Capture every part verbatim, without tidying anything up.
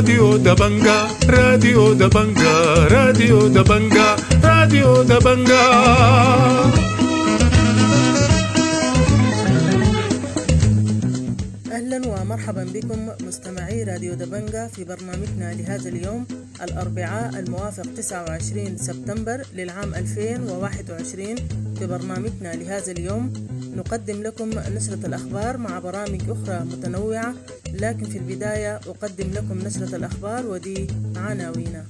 راديو دبنجا راديو دبنجا راديو دبنجا راديو دبنجا. أهلا ومرحبا بكم مستمعي راديو دبنجا في برنامجنا لهذا اليوم الأربعاء الموافق تسعة وعشرين سبتمبر للعام ألفين وواحد وعشرين. في برنامجنا لهذا اليوم نقدم لكم نشرة الأخبار مع برامج أخرى متنوعة، لكن في البداية أقدم لكم نشرة الأخبار ودي عناوينها.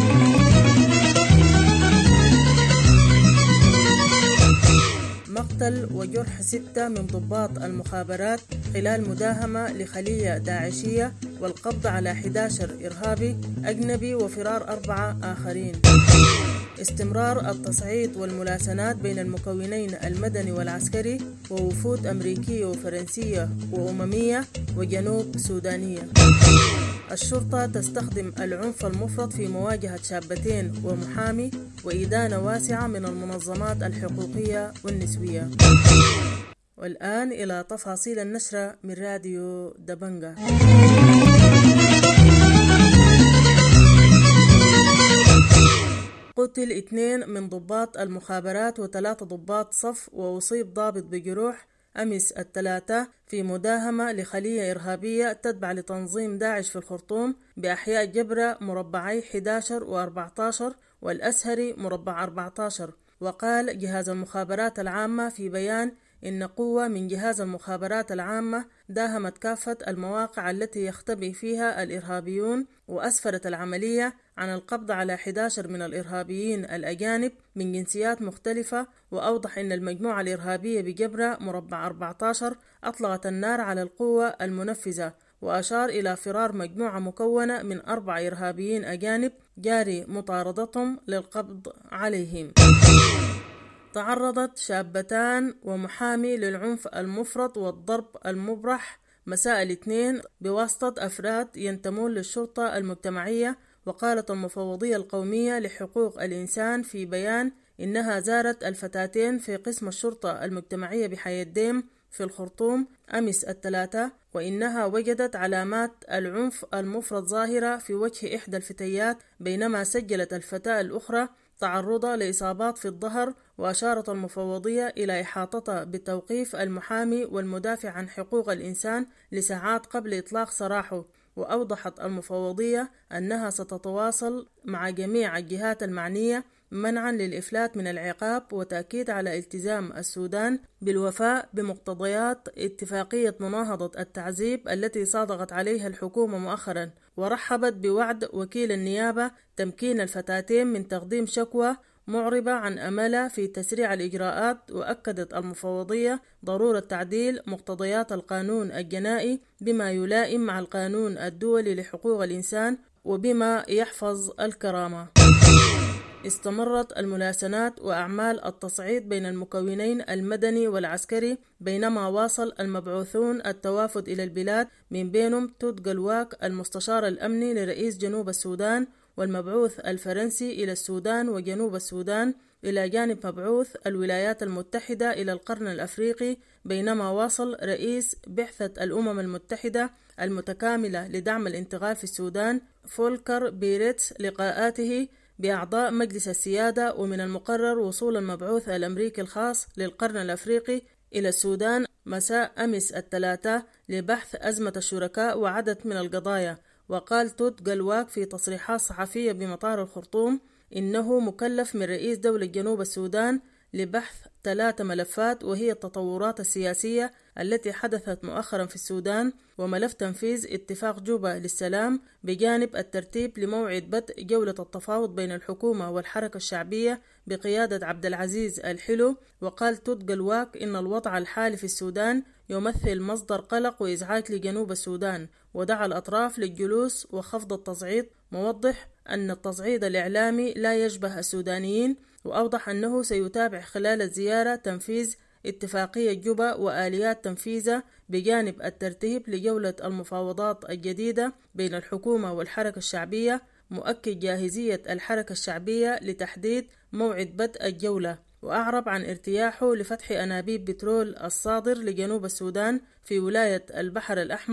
مقتل وجرح ستة من ضباط المخابرات خلال مداهمة لخلية داعشية، والقبض على أحد عشر إرهابي أجنبي وفرار أربعة آخرين. استمرار التصعيد والملاسنات بين المكونين المدني والعسكري ووفود أمريكية وفرنسية وأممية وجنوب سودانية. الشرطة تستخدم العنف المفرط في مواجهة شابتين ومحامي وإدانة واسعة من المنظمات الحقوقية والنسوية. والآن إلى تفاصيل النشرة من راديو دبنجا. قتل اثنين من ضباط المخابرات وثلاثة ضباط صف، وأصيب ضابط بجروح أمس الثلاثة في مداهمة لخلية إرهابية تتبع لتنظيم داعش في الخرطوم بأحياء جبرة مربعي أحد عشر وأربعة عشر والأسهري مربع أربعة عشر. وقال جهاز المخابرات العامة في بيان إن قوة من جهاز المخابرات العامة داهمت كافة المواقع التي يختبئ فيها الإرهابيون، وأسفرت العملية عن القبض على أحد عشر من الإرهابيين الأجانب من جنسيات مختلفة. وأوضح أن المجموعة الإرهابية بجبرة مربع أربعة عشر أطلقت النار على القوة المنفذة، وأشار إلى فرار مجموعة مكونة من أربع إرهابيين أجانب جاري مطاردتهم للقبض عليهم. تعرضت شابتان ومحامي للعنف المفرط والضرب المبرح مساء الاثنين بواسطة أفراد ينتمون للشرطة المجتمعية. وقالت المفوضية القومية لحقوق الإنسان في بيان إنها زارت الفتاتين في قسم الشرطة المجتمعية بحي الديم في الخرطوم أمس الثلاثة، وإنها وجدت علامات العنف المفرط ظاهرة في وجه إحدى الفتيات، بينما سجلت الفتاة الأخرى تعرضها لإصابات في الظهر. وأشارت المفوضية إلى إحاطتها بتوقيف المحامي والمدافع عن حقوق الإنسان لساعات قبل إطلاق سراحه. وأوضحت المفوضية أنها ستتواصل مع جميع الجهات المعنية منعا للإفلات من العقاب، وتأكيد على التزام السودان بالوفاء بمقتضيات اتفاقية مناهضة التعذيب التي صادقت عليها الحكومة مؤخرا. ورحبت بوعد وكيل النيابة تمكين الفتاتين من تقديم شكوى، معربة عن أملها في تسريع الإجراءات. وأكدت المفوضية ضرورة تعديل مقتضيات القانون الجنائي بما يلائم مع القانون الدولي لحقوق الإنسان وبما يحفظ الكرامة. استمرت الملاسنات وأعمال التصعيد بين المكونين المدني والعسكري، بينما واصل المبعوثون التوافد إلى البلاد، من بينهم تود جلواك المستشار الأمني لرئيس جنوب السودان والمبعوث الفرنسي إلى السودان وجنوب السودان، إلى جانب مبعوث الولايات المتحدة إلى القرن الأفريقي. بينما واصل رئيس بعثة الأمم المتحدة المتكاملة لدعم الانتقال في السودان فولكر بيريتس لقاءاته بأعضاء مجلس السيادة. ومن المقرر وصول المبعوث الأمريكي الخاص للقرن الأفريقي إلى السودان مساء أمس الثلاثة لبحث أزمة الشركاء وعدد من القضايا. وقال تود جلواك في تصريحات صحفية بمطار الخرطوم إنه مكلف من رئيس دولة جنوب السودان لبحث ثلاث ملفات، وهي التطورات السياسية التي حدثت مؤخرا في السودان، وملف تنفيذ اتفاق جوبا للسلام، بجانب الترتيب لموعد بدء جولة التفاوض بين الحكومة والحركة الشعبية بقيادة عبد العزيز الحلو. وقال تود جلواك إن الوضع الحالي في السودان يمثل مصدر قلق وإزعاج لجنوب السودان، ودعا الأطراف للجلوس وخفض التصعيد، موضح أن التصعيد الإعلامي لا يشبه السودانيين. وأوضح أنه سيتابع خلال الزيارة تنفيذ اتفاقية جوبا وآليات تنفيذها، بجانب الترتيب لجولة المفاوضات الجديدة بين الحكومة والحركة الشعبية، مؤكد جاهزية الحركة الشعبية لتحديد موعد بدء الجولة. وأعرب عن ارتياحه لفتح أنابيب بترول الصادر لجنوب السودان في ولاية البحر الأحمر،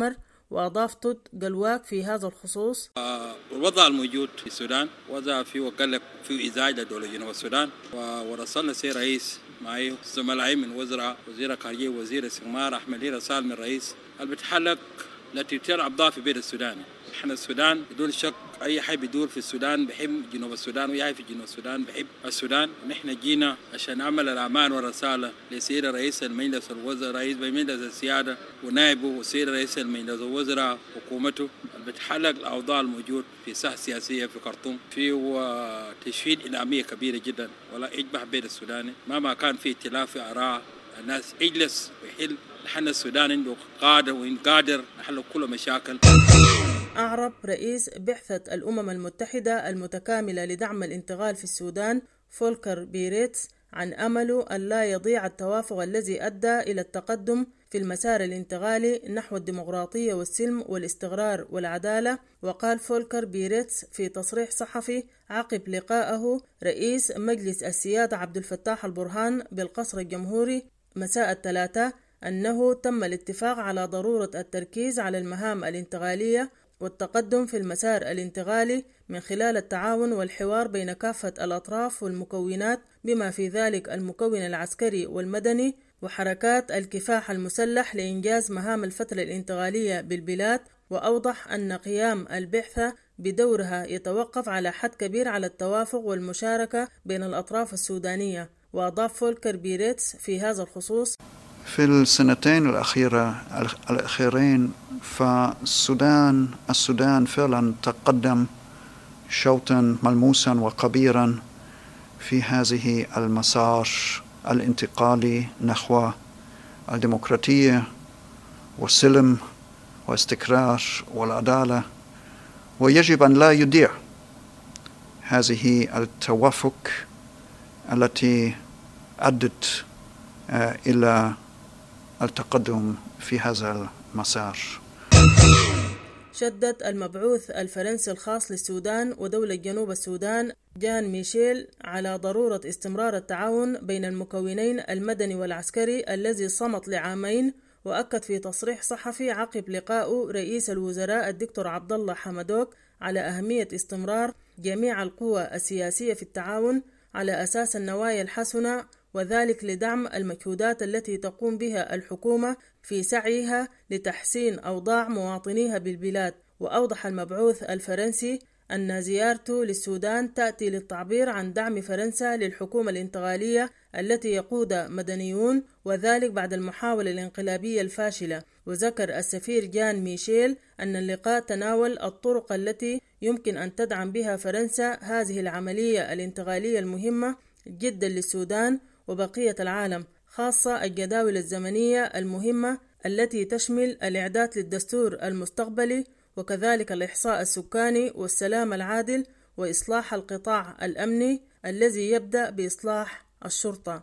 وأضاف تود قلواك في هذا الخصوص: الوضع الموجود في السودان وضع فيه وقلق فيه إزعاج لدولة جنوب السودان، ورسلنا سي رئيس معي زملائي من وزراء وزير الخارجية وزير الاستثمار أحمد رسالة من الرئيس اللي بتحلق التي تلعب ضعف في بين السودان. احنا السودان بدون شك اي حي بيدور في السودان بحب جنوب السودان، واي حي في جنوب السودان بحب السودان. نحن جينا عشان نعمل الامان والرساله لسيد رئيس المجلس الوزراء رئيس مجلس السياده ونائبه وسيد رئيس المجلس الوزراء حكومته اللي بتحلق الاوضاع الموجود في الساحه السياسيه في خرطوم. في تشفيد انعاميه كبيره جدا ولا اجبح بين السوداني مهما كان في ائتلاف في اراء الناس اجلس ويحل نحن السودان عنده قادر وإن قادر نحل كل مشاكل. أعرب رئيس بعثة الأمم المتحدة المتكاملة لدعم الانتقال في السودان فولكر بيريتس عن أمله أن لا يضيع التوافق الذي أدى إلى التقدم في المسار الانتقالي نحو الديمقراطية والسلم والاستقرار والعدالة. وقال فولكر بيريتس في تصريح صحفي عقب لقائه رئيس مجلس السيادة عبد الفتاح البرهان بالقصر الجمهوري مساء الثلاثاء أنه تم الاتفاق على ضرورة التركيز على المهام الانتقالية والتقدم في المسار الانتقالي من خلال التعاون والحوار بين كافة الأطراف والمكونات بما في ذلك المكون العسكري والمدني وحركات الكفاح المسلح لإنجاز مهام الفترة الانتقالية بالبلاد. وأوضح أن قيام البعثة بدورها يتوقف على حد كبير على التوافق والمشاركة بين الأطراف السودانية. وأضاف فولكر بيريتس في هذا الخصوص: في السنتين الأخيرة الأخيرين فالسودان السودان فعلا تقدم شوطا ملموسا وكبيرا في هذه المسار الانتقالي نحو الديمقراطية والسلم والاستقرار والعدالة، ويجب أن لا يضيع هذه التوافق التي أدت إلى التقدم في هذا المسار. شدد المبعوث الفرنسي الخاص للسودان ودولة جنوب السودان جان ميشيل على ضرورة استمرار التعاون بين المكونين المدني والعسكري الذي صمت لعامين. وأكد في تصريح صحفي عقب لقائه رئيس الوزراء الدكتور عبد الله حمدوك على أهمية استمرار جميع القوى السياسية في التعاون على أساس النوايا الحسنة، وذلك لدعم المجهودات التي تقوم بها الحكومة في سعيها لتحسين أوضاع مواطنيها بالبلاد. وأوضح المبعوث الفرنسي أن زيارته للسودان تأتي للتعبير عن دعم فرنسا للحكومة الانتقالية التي يقودها مدنيون، وذلك بعد المحاولة الانقلابية الفاشلة. وذكر السفير جان ميشيل أن اللقاء تناول الطرق التي يمكن أن تدعم بها فرنسا هذه العملية الانتقالية المهمة جدا للسودان وبقية العالم، خاصة الجداول الزمنية المهمة التي تشمل الإعداد للدستور المستقبلي وكذلك الإحصاء السكاني والسلام العادل وإصلاح القطاع الأمني الذي يبدأ بإصلاح الشرطة.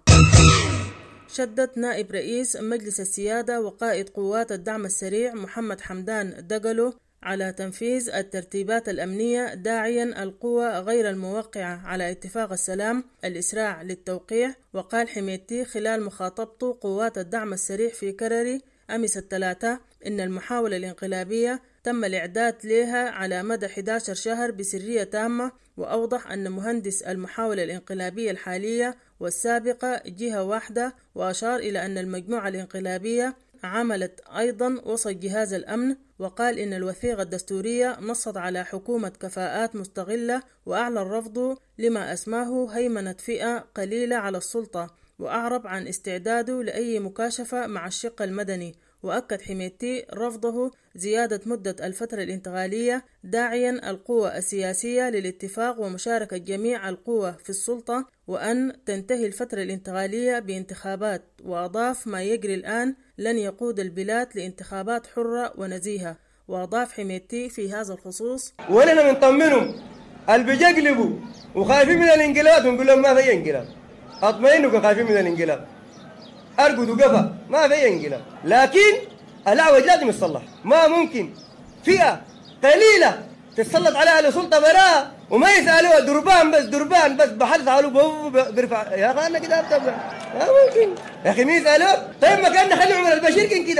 شدد نائب رئيس مجلس السيادة وقائد قوات الدعم السريع محمد حمدان دقلو على تنفيذ الترتيبات الأمنية داعيا القوى غير الموقعة على اتفاق السلام الإسراع للتوقيع. وقال حميدتي خلال مخاطبته قوات الدعم السريع في كرري أمس الثلاثاء إن المحاولة الانقلابية تم الإعداد لها على مدى أحد عشر شهر بسرية تامة. وأوضح أن مهندس المحاولة الانقلابية الحالية والسابقة جهة واحدة، وأشار إلى أن المجموعة الانقلابية عملت أيضا وسط جهاز الأمن. وقال إن الوثيقة الدستورية نصت على حكومة كفاءات مستغلة وأعلن رفضه لما أسماه هيمنة فئة قليلة على السلطة، وأعرب عن استعداده لأي مكاشفة مع الشق المدني. وأكد حميدتي رفضه زيادة مدة الفترة الانتقالية داعيا القوى السياسية للاتفاق ومشاركة جميع القوى في السلطة وأن تنتهي الفترة الانتقالية بانتخابات. وأضاف ما يجري الآن لن يقود البلاد لانتخابات حرة ونزيهة. وأضاف حميدتي في هذا الخصوص: ولنا بنطمنهم اللي بيجلبوا وخايفين من الانقلاب ونقول لهم ما في انقلاب، اطمئنوا خايفين من الانقلاب، ارقدوا قفا ما في انقلاب، لكن الاعوج لازم يتصلح. ما ممكن فئه قليله تتسلط عليها لسلطه براء وما يسالوها دربان بس دربان بس بحرص على بيرفع. يا اخي انا كده ابدا ما ممكن يا اخي مين يسالوه؟ طيب ما كان نخلي عمر البشير كان كده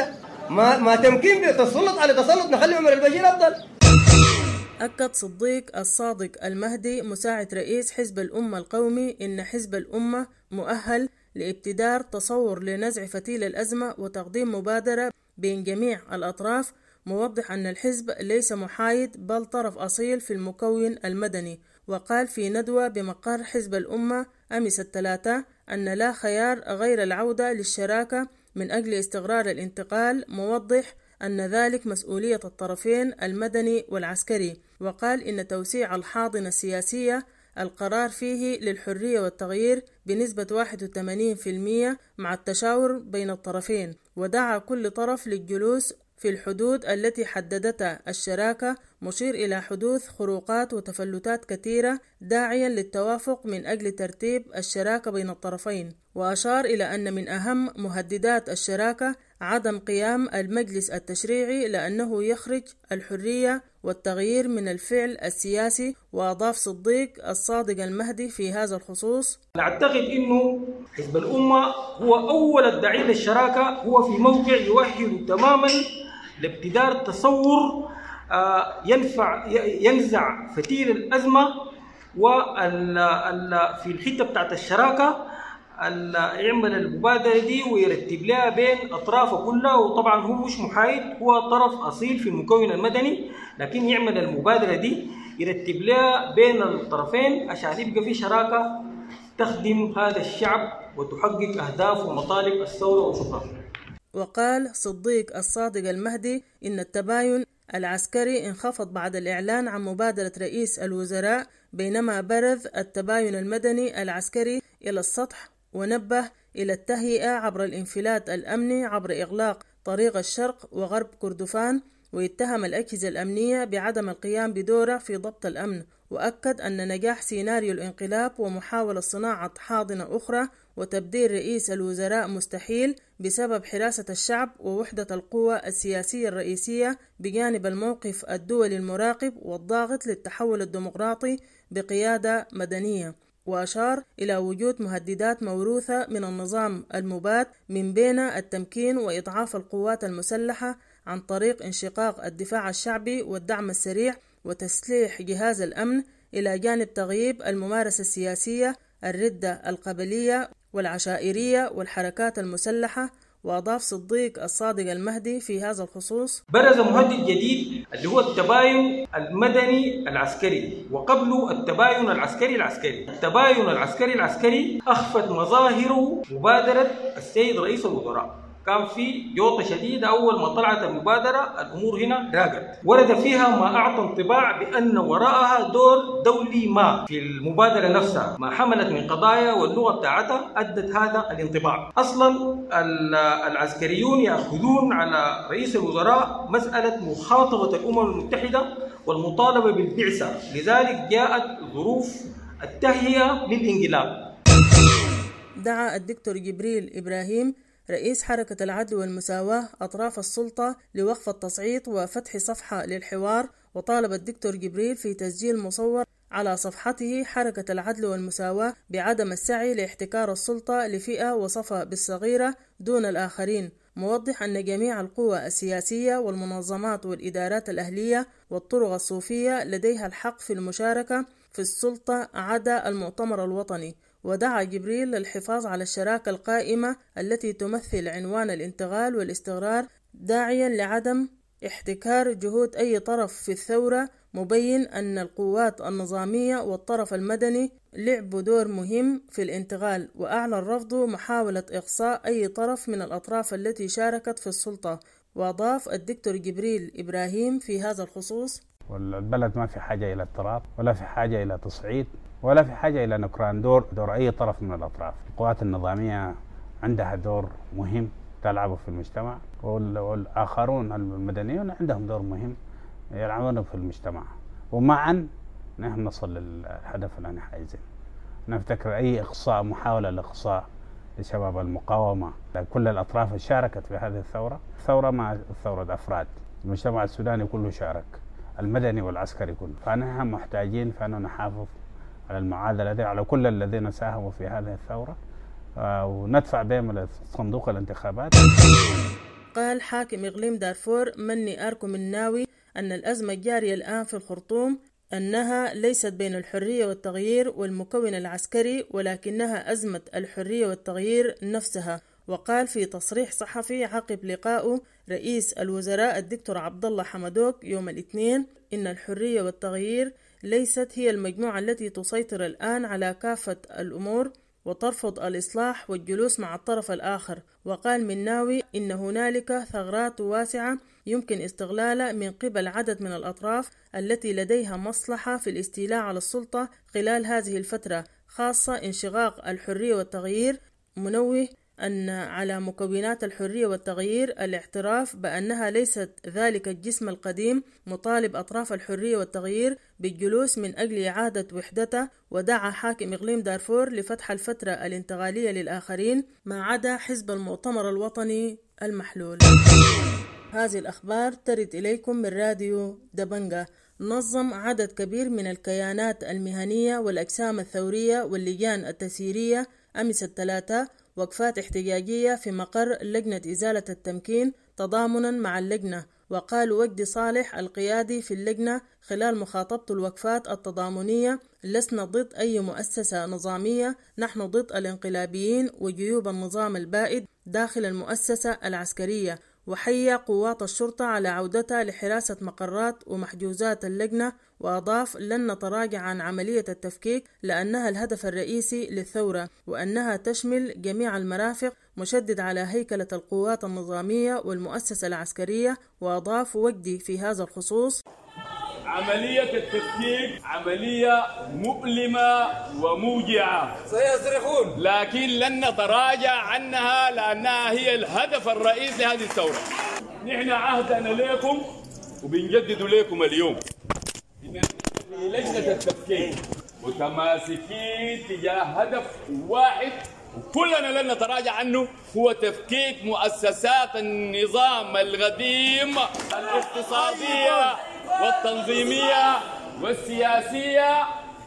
ما ما تمكين بالتسلط على تسلط نخلي عمر البشير أفضل. أكد صديق الصادق المهدي مساعد رئيس حزب الأمة القومي إن حزب الأمة مؤهل لابتدار تصور لنزع فتيل الأزمة وتقديم مبادرة بين جميع الأطراف، موضح أن الحزب ليس محايد بل طرف أصيل في المكون المدني. وقال في ندوة بمقر حزب الأمة أمس الثلاثاء أن لا خيار غير العودة للشراكة من أجل استقرار الانتقال، موضح أن ذلك مسؤولية الطرفين المدني والعسكري. وقال إن توسيع الحاضنة السياسية القرار فيه للحرية والتغيير بنسبة واحد وثمانين بالمئة مع التشاور بين الطرفين، ودعا كل طرف للجلوس في الحدود التي حددتها الشراكة، مشير إلى حدوث خروقات وتفلتات كثيرة، داعيا للتوافق من أجل ترتيب الشراكة بين الطرفين. وأشار إلى أن من أهم مهددات الشراكة عدم قيام المجلس التشريعي لأنه يخرج الحرية والتغيير من الفعل السياسي. وأضاف صديق الصادق المهدي في هذا الخصوص: نعتقد أنه حزب الأمة هو أول الداعين للشراكة، هو في موقع يؤهل تماما لابتدار تصور ينفع ينزع فتيل الأزمة، وفي الحتة بتاعت الشراكة يعمل المبادرة دي ويرتب لها بين أطرافه كلها. وطبعا هو مش محايد، هو طرف أصيل في المكون المدني، لكن يعمل المبادرة دي يرتب لها بين الطرفين عشان يبقى في شراكة تخدم هذا الشعب وتحقق أهداف ومطالب الثورة. وشكرا. وقال صديق الصادق المهدي إن التباين العسكري انخفض بعد الإعلان عن مبادرة رئيس الوزراء، بينما برز التباين المدني العسكري إلى السطح، ونبه إلى التهيئة عبر الانفلات الأمني عبر إغلاق طريق الشرق وغرب كردفان، واتهم الأجهزة الأمنية بعدم القيام بدوره في ضبط الأمن. وأكد أن نجاح سيناريو الانقلاب ومحاولة صناعة حاضنة أخرى وتبديل رئيس الوزراء مستحيل بسبب حراسة الشعب ووحدة القوى السياسية الرئيسية بجانب الموقف الدولي المراقب والضاغط للتحول الديمقراطي بقيادة مدنية. وأشار إلى وجود مهددات موروثة من النظام المباد، من بين التمكين وإضعاف القوات المسلحة عن طريق انشقاق الدفاع الشعبي والدعم السريع وتسليح جهاز الأمن، إلى جانب تغييب الممارسة السياسية، الردة القبلية والعشائرية والحركات المسلحة. وأضاف صديق الصادق المهدي في هذا الخصوص: برز مهدد جديد اللي هو التباين المدني العسكري، وقبله التباين العسكري العسكري. التباين العسكري العسكري أخفت مظاهر مبادرة السيد رئيس الوزراء، كان في جوطة شديدة أول ما طلعت المبادرة، الأمور هنا راقت، ورد فيها ما أعطى انطباع بأن وراءها دور دولي ما في المبادرة نفسها، ما حملت من قضايا واللغة بتاعتها أدت هذا الانطباع. أصلا العسكريون يأخذون على رئيس الوزراء مسألة مخاطبة الأمم المتحدة والمطالبة بالبعثة، لذلك جاءت ظروف التهيئة للانقلاب. دعا الدكتور جبريل إبراهيم رئيس حركة العدل والمساواة أطراف السلطة لوقف التصعيد وفتح صفحة للحوار، وطالب الدكتور جبريل في تسجيل مصور على صفحته حركة العدل والمساواة بعدم السعي لاحتكار السلطة لفئة وصفها بالصغيرة دون الآخرين، موضح أن جميع القوى السياسية والمنظمات والإدارات الأهلية والطرق الصوفية لديها الحق في المشاركة في السلطة عدا المؤتمر الوطني. ودعا جبريل للحفاظ على الشراكة القائمة التي تمثل عنوان الانتقال والاستقرار، داعيا لعدم احتكار جهود أي طرف في الثورة، مبين أن القوات النظامية والطرف المدني لعبوا دور مهم في الانتقال، وأعلن رفضه محاولة إقصاء أي طرف من الأطراف التي شاركت في السلطة. وأضاف الدكتور جبريل إبراهيم في هذا الخصوص: والبلد ما في حاجة إلى اضطراب، ولا في حاجة إلى تصعيد، ولا في حاجة إلى نكران دور دور أي طرف من الأطراف. القوات النظامية عندها دور مهم تلعبه في المجتمع، والآخرون المدنيون عندهم دور مهم يلعبونه في المجتمع، ومعا نحن نصل للهدف اللي نحن عايزين. نفتكر أي إقصاء، محاولة لإقصاء لشباب المقاومة، كل الأطراف اللي شاركت في هذه الثورة، الثورة ما ثورة أفراد، المجتمع السوداني كله شارك، المدني والعسكري كله. فنحن محتاجين فأنه نحافظ على المعادلة دي، على كل الذين ساهموا في هذه الثورة، وندفع بهم لصندوق الانتخابات. قال حاكم إقليم دارفور مني آركو مناوي أن الأزمة الجارية الآن في الخرطوم أنها ليست بين الحرية والتغيير والمكون العسكري، ولكنها أزمة الحرية والتغيير نفسها. وقال في تصريح صحفي عقب لقائه رئيس الوزراء الدكتور عبد الله حمدوك يوم الاثنين إن الحرية والتغيير ليست هي المجموعة التي تسيطر الآن على كافة الأمور وترفض الإصلاح والجلوس مع الطرف الآخر. وقال مناوي إن هنالك ثغرات واسعة يمكن استغلالها من قبل عدد من الأطراف التي لديها مصلحة في الاستيلاء على السلطة خلال هذه الفترة، خاصة انشقاق الحرية والتغيير، منوه أن على مكونات الحرية والتغيير الاعتراف بأنها ليست ذلك الجسم القديم، مطالب أطراف الحرية والتغيير بالجلوس من أجل إعادة وحدته. ودعا حاكم إقليم دارفور لفتح الفترة الانتقالية للآخرين ما عدا حزب المؤتمر الوطني المحلول. هذه الأخبار ترد إليكم من راديو دبنجة. نظم عدد كبير من الكيانات المهنية والأجسام الثورية واللجان التسييرية أمس الثلاثاء وقفات احتجاجية في مقر لجنة إزالة التمكين تضامنا مع اللجنة. وقال وجدي صالح القيادي في اللجنة خلال مخاطبة الوقفات التضامنية: لسنا ضد أي مؤسسة نظامية، نحن ضد الانقلابيين وجيوب النظام البائد داخل المؤسسة العسكرية. وحيّ قوات الشرطة على عودتها لحراسة مقرات ومحجوزات اللجنة. وأضاف: لن نتراجع عن عملية التفكيك لأنها الهدف الرئيسي للثورة وأنها تشمل جميع المرافق، مشدد على هيكلة القوات النظامية والمؤسسة العسكرية. وأضاف وجدي في هذا الخصوص: عملية التفكيك عملية مؤلمة وموجعة سيصرخون، لكن لن نتراجع عنها لأنها هي الهدف الرئيسي لهذه الثورة. نحن عهدنا لكم وبنجدد لكم اليوم في لجنة التفكيك متماسكين تجاه هدف واحد وكلنا لن نتراجع عنه، هو تفكيك مؤسسات النظام القديم الاقتصادية والتنظيمية والسياسية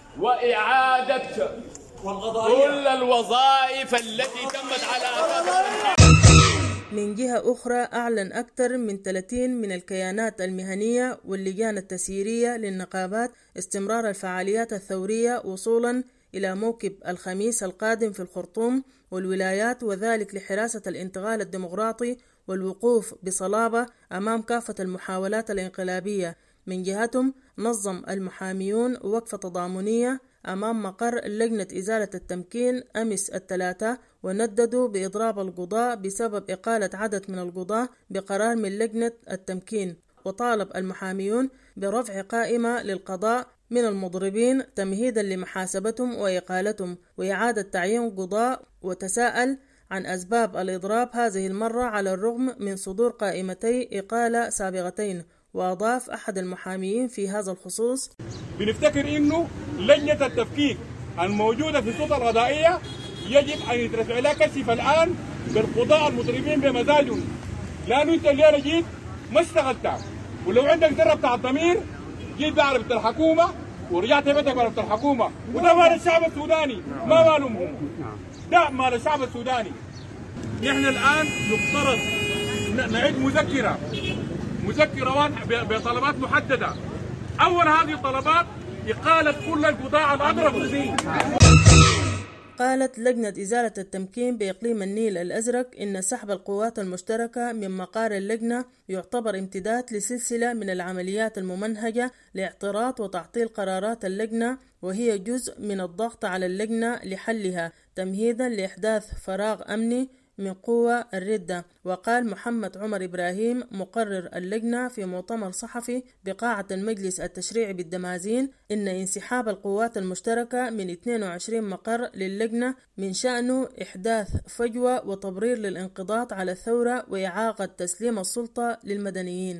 وإعادة كل الوظائف التي تمت على أساس. من جهة أخرى أعلن أكثر من ثلاثين من الكيانات المهنية واللجان التسييرية للنقابات استمرار الفعاليات الثورية وصولا إلى موكب الخميس القادم في الخرطوم والولايات، وذلك لحراسة الانتقال الديمقراطي والوقوف بصلابة أمام كافة المحاولات الانقلابية. من جهتهم نظم المحاميون وقفة تضامنية أمام مقر لجنة إزالة التمكين أمس الثلاثاء ونددوا بإضراب القضاء بسبب إقالة عدد من القضاة بقرار من لجنة التمكين. وطالب المحاميون برفع قائمة للقضاء من المضربين تمهيدا لمحاسبتهم وإقالتهم وإعادة تعيين قضاء، وتساءل عن أسباب الإضراب هذه المرة على الرغم من صدور قائمتي إقالة سابقتين. وأضاف أحد المحاميين في هذا الخصوص: بنفتكر إنه لجنة التفكيك الموجودة في السلطة القضائية يجب أن يترفع لها كشف الآن بالقضاء المضربين بمزاجهم، لأنه أنت الليلة جيت ما اشتغلت، ولو عندك ذرة بتاع الضمير جيت بعرفة الحكومة ورجعت بيتك بعرفة الحكومة، وده مال الشعب السوداني ما مالهم هم، ده مال الشعب السوداني. نحن الآن يفترض نعيد مذكرة مذكرة بطلبات محددة. أول هذه الطلبات إقالة كل القضاة الأضرب. قالت لجنة إزالة التمكين بإقليم النيل الأزرق إن سحب القوات المشتركة من مقار اللجنة يعتبر امتداد لسلسلة من العمليات الممنهجة لاعتراض وتعطيل قرارات اللجنة، وهي جزء من الضغط على اللجنة لحلها تمهيدا لإحداث فراغ أمني من قوى الردة. وقال محمد عمر إبراهيم مقرر اللجنة في مؤتمر صحفي بقاعة المجلس التشريعي بالدمازين إن انسحاب القوات المشتركة من اثنين وعشرين مقر للجنة من شأنه إحداث فجوة وتبرير للانقضاض على الثورة وإعاقة تسليم السلطة للمدنيين.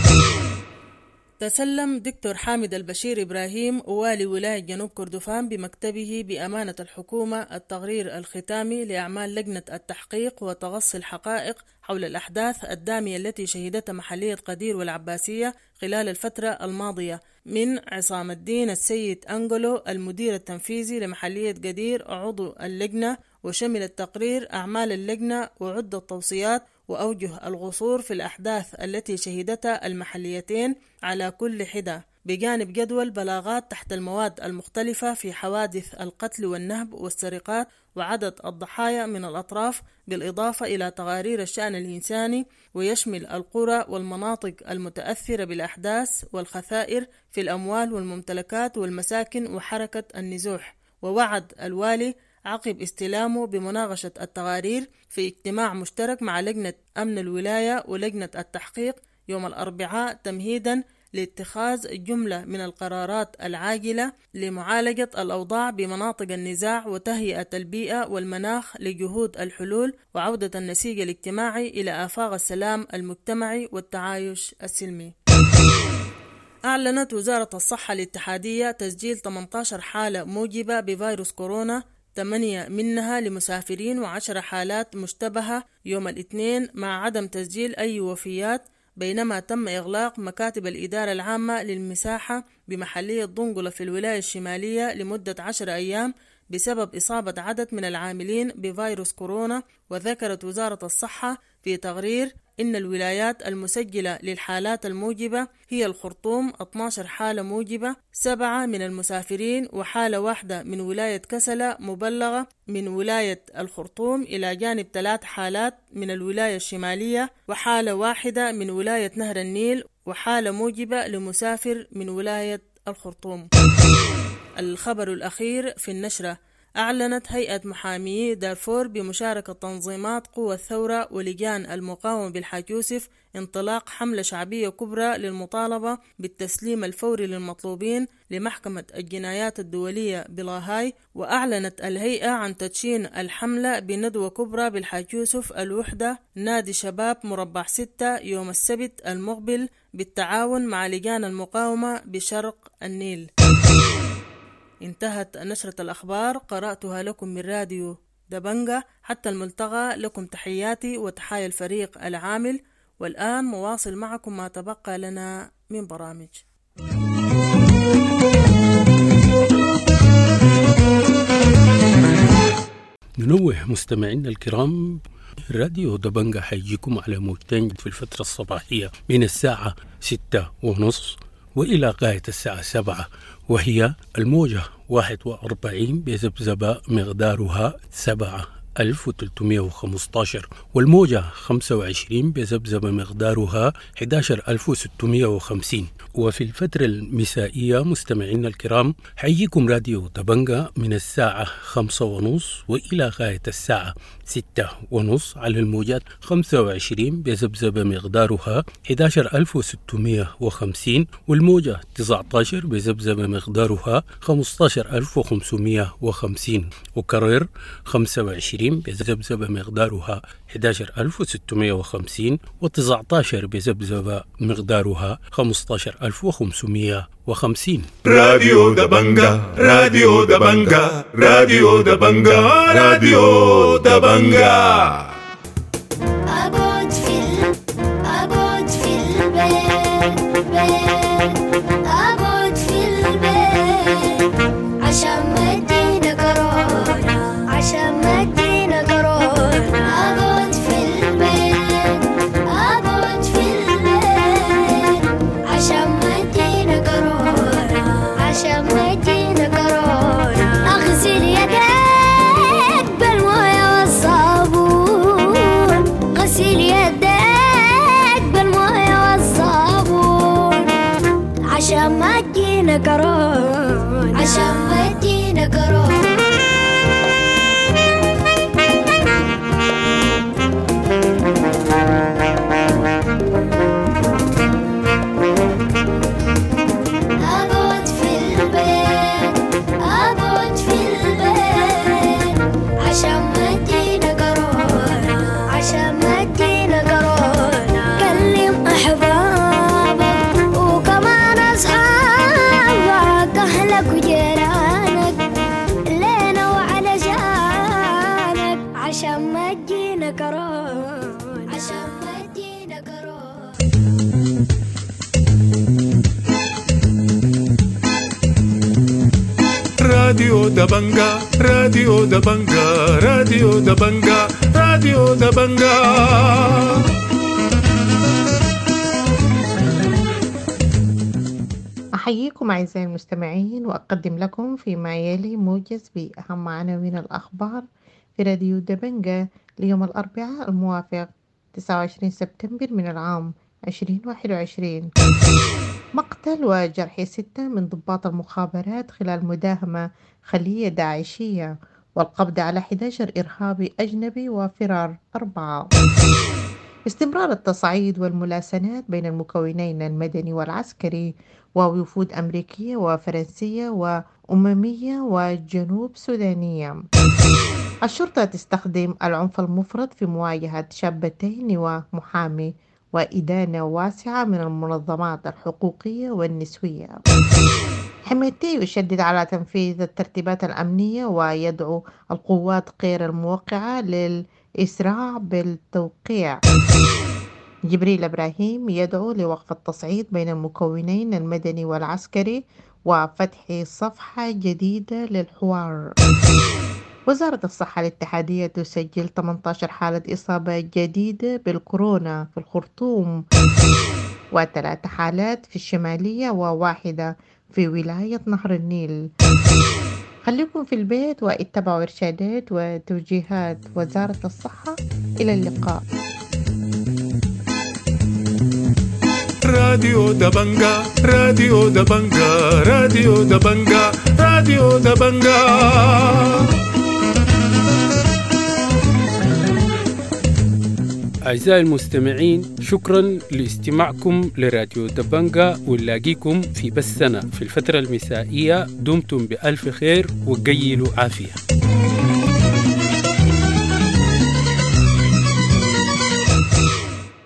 تسلم دكتور حامد البشير إبراهيم والي ولاية جنوب كردفان بمكتبه بأمانة الحكومة التقرير الختامي لأعمال لجنة التحقيق وتغصي الحقائق حول الأحداث الدامية التي شهدتها محلية قدير والعباسية خلال الفترة الماضية من عصام الدين السيد أنجلو المدير التنفيذي لمحلية قدير عضو اللجنة. وشمل التقرير أعمال اللجنة وعدة توصيات وأوجه الغصور في الأحداث التي شهدتها المحليتين على كل حدة، بجانب جدول بلاغات تحت المواد المختلفة في حوادث القتل والنهب والسرقات وعدد الضحايا من الأطراف، بالإضافة إلى تقارير الشأن الإنساني، ويشمل القرى والمناطق المتأثرة بالأحداث والخسائر في الأموال والممتلكات والمساكن وحركة النزوح. ووعد الوالي عقب استلامه بمناقشة التقارير في اجتماع مشترك مع لجنة أمن الولاية ولجنة التحقيق يوم الأربعاء تمهيدا لاتخاذ جملة من القرارات العاجلة لمعالجة الأوضاع بمناطق النزاع وتهيئة البيئة والمناخ لجهود الحلول وعودة النسيج الاجتماعي إلى آفاق السلام المجتمعي والتعايش السلمي. أعلنت وزارة الصحة الاتحادية تسجيل ثمانية عشر حالة موجبة بفيروس كورونا، ثمانية منها لمسافرين وعشر حالات مشتبهة يوم الاثنين، مع عدم تسجيل أي وفيات، بينما تم إغلاق مكاتب الإدارة العامة للمساحة بمحلية ضنقلة في الولاية الشمالية لمدة عشر أيام بسبب إصابة عدد من العاملين بفيروس كورونا. وذكرت وزارة الصحة في تقرير إن الولايات المسجلة للحالات الموجبة هي الخرطوم اثنتي عشرة حالة موجبة، سبعة من المسافرين، وحالة واحدة من ولاية كسلة مبلغة من ولاية الخرطوم، إلى جانب ثلاث حالات من الولاية الشمالية، وحالة واحدة من ولاية نهر النيل، وحالة موجبة لمسافر من ولاية الخرطوم. الخبر الأخير في النشرة: أعلنت هيئة محامي دارفور بمشاركة تنظيمات قوى الثورة ولجان المقاومة بالحاج يوسف انطلاق حملة شعبية كبرى للمطالبة بالتسليم الفوري للمطلوبين لمحكمة الجنايات الدولية بلاهاي. وأعلنت الهيئة عن تدشين الحملة بندوة كبرى بالحاج يوسف الوحدة نادي شباب مربع ستة يوم السبت المقبل بالتعاون مع لجان المقاومة بشرق النيل. انتهت نشرة الأخبار، قرأتها لكم من راديو دبنجة. حتى الملتقى، لكم تحياتي وتحايا الفريق العامل، والآن مواصل معكم ما تبقى لنا من برامج. ننوه مستمعينا الكرام، راديو دبنجة حيجيكم على موجتين في الفترة الصباحية من الساعة ستة ونص وإلى غاية الساعة سبعة، وهي الموجة واحد وأربعين بذبذبة مقدارها سبعة ألف وثلاثمائة وخمسة عشر، والموجة خمسة وعشرين بذبذبة مقدارها أحد عشر ألف وستمائة وخمسين. وفي الفترة المسائية مستمعينا الكرام حييكم راديو دبنجة من الساعة خمسة ونص وإلى غاية الساعة ستة ونص على الموجات خمسة وعشرين بذبذبة مقدارها أحد عشر ألف وستمائة وخمسين، والموجة تسعة عشر بذبذبة مقدارها خمسة عشر ألف وخمسمائة وخمسين، وكرر خمسة وعشرين بذبذبة مقدارها أحد عشر ألف وستمائة وخمسين، وتسعة عشر بذبذبة مقدارها خمسة عشر ألف وخمسمائة وخمسين. راديو دبنجة، راديو دبنجة، راديو دبنجة، راديو دبنجة. أقعد في أقعد في البيت بيت أقعد في البيت عشان ما تجينا كورونا، عشان ما تجينا كورونا. أقعد في البيت أقعد في البيت عشان ما تجينا كورونا، عشان ما تجينا كورونا. أغسل يديك بالموية والصابون، غسل يديك بالموية والصابون عشان ما تجينا كورونا، عشان ما تجينا كورونا. أقعد في البيت أقعد في البيت عشان ما تجينا كورونا، عشان ما تجينا كورونا. كلم أحبابك وكمان أصحابك، أهلك وجيرانك، لينا وعلى جانك عشان ما تجينا كورونا، عشان ما تجينا كورونا. راديو دبنجة، راديو دبنجة، راديو دبنجة، راديو راديو دبنجا. أحييكم أعزائي المستمعين وأقدم لكم فيما يلي موجز بأهم عناوين الأخبار في راديو دبنجا ليوم الأربعاء الموافق تسعة وعشرين سبتمبر من العام عشرين واحد وعشرين. مقتل وجرح ستة من ضباط المخابرات خلال مداهمة خلية داعشية، والقبض على أحد عشر إرهابي أجنبي وفرار أربعة. استمرار التصعيد والملاسنات بين المكونين المدني والعسكري ووفود أمريكية وفرنسية وأممية وجنوب سودانية. الشرطة تستخدم العنف المفرط في مواجهة شابتين ومحامي، وإدانة واسعة من المنظمات الحقوقية والنسوية. حميتي يشدد على تنفيذ الترتيبات الأمنية ويدعو القوات غير الموقعة للإسراع بالتوقيع. جبريل إبراهيم يدعو لوقف التصعيد بين المكونين المدني والعسكري وفتح صفحة جديدة للحوار. وزارة الصحة الاتحادية تسجل ثمانية عشر حالة إصابة جديدة بالكورونا في الخرطوم، وثلاث حالات في الشمالية وواحدة في ولاية نهر النيل. خليكم في البيت واتبعوا إرشادات وتوجيهات وزارة الصحة. إلى اللقاء. راديو دبنجا راديو دبنجا راديو دبنجا راديو دبنجا. أعزائي المستمعين، شكرا لاستماعكم لراديو دبنجا، ونلاقيكم في بثنا في الفترة المسائية. دمتم بألف خير وقيلوا عافية.